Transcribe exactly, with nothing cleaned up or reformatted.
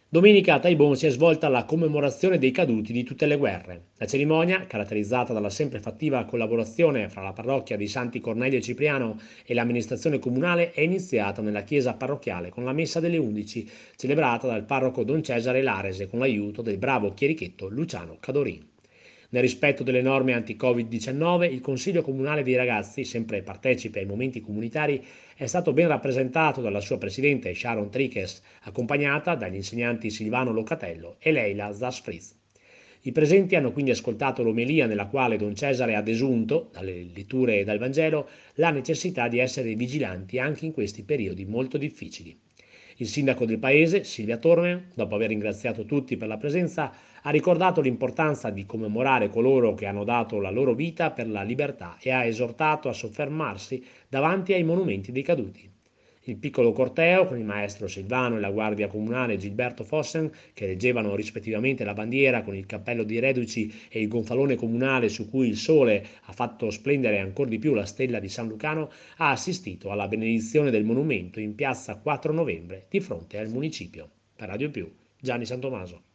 Domenica a Taibon si è svolta la commemorazione dei caduti di tutte le guerre. La cerimonia, caratterizzata dalla sempre fattiva collaborazione fra la parrocchia di Santi Cornelio e Cipriano e l'amministrazione comunale, è iniziata nella chiesa parrocchiale con la messa delle undici, celebrata dal parroco Don Cesare Larese con l'aiuto del bravo chierichetto Luciano Cadorin. Nel rispetto delle norme anti-Covid diciannove, il Consiglio Comunale dei Ragazzi, sempre partecipe ai momenti comunitari, è stato ben rappresentato dalla sua presidente Sharon Triches, accompagnata dagli insegnanti Silvano Locatello e Leila Zasfriz. I presenti hanno quindi ascoltato l'omelia nella quale Don Cesare ha desunto, dalle letture e dal Vangelo, la necessità di essere vigilanti anche in questi periodi molto difficili. Il sindaco del paese, Silvia Tormen, dopo aver ringraziato tutti per la presenza, ha ricordato l'importanza di commemorare coloro che hanno dato la loro vita per la libertà e ha esortato a soffermarsi davanti ai monumenti dei caduti. Il piccolo corteo, con il maestro Silvano e la guardia comunale Gilberto Fossen, che reggevano rispettivamente la bandiera con il cappello di reduci e il gonfalone comunale su cui il sole ha fatto splendere ancor di più la stella di San Lucano, ha assistito alla benedizione del monumento in piazza quattro novembre di fronte al municipio. Per Radio Più, Gianni Santomaso.